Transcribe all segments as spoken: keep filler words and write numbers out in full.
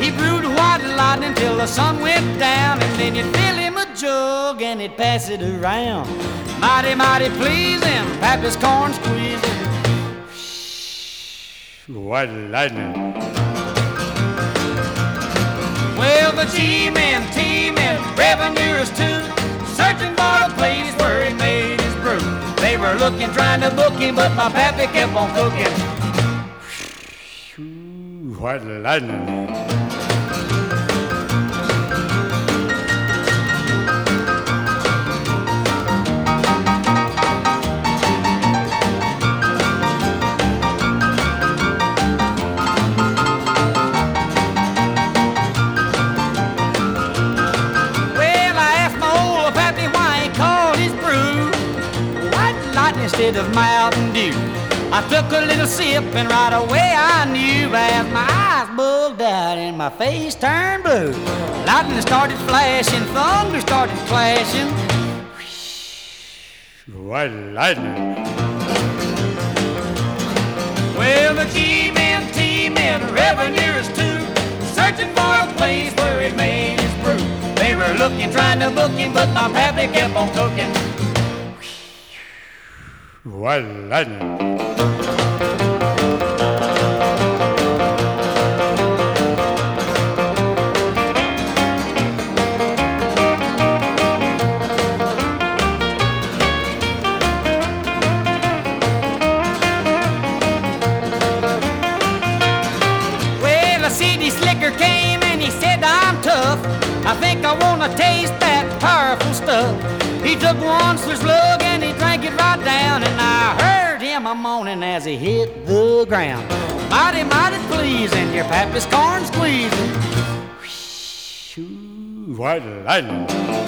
He brewed white lightning till the sun went down, and then you'd fill him a jug and he'd pass it around. Mighty, mighty pleasing, Pappy's corn squeezing. White lightning. Well, the G-men, T-men, revenuers too, searching for a place where he made his brew. They were looking, trying to book him, but my pappy kept on cooking. White lightning. Instead of Mountain Dew, I took a little sip and right away I knew, as my eyes bugged out and my face turned blue. Lightning started flashing, thunder started clashing. White lightning. Well, the G-men, T-men, revenuers too, searching for a place where he made his brew. They were looking, trying to book him, but my pappy kept on cooking. White lightning. Well, a city slicker came and he said, I'm tough. I think I want to taste that powerful stuff. He took one slug and he drank it right down, and I heard him a moaning as he hit the ground. Mighty, mighty pleasing, your pappy's corn squeezing. White lightning.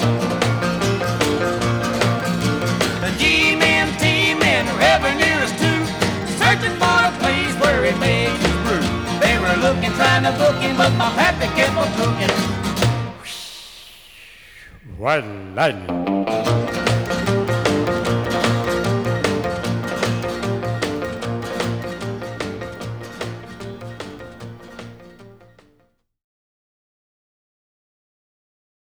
The G-men, T-men, revenuers too, searching for a place where he made his brew. They were looking, trying to book him, but my pappy kept on cooking. White lightning.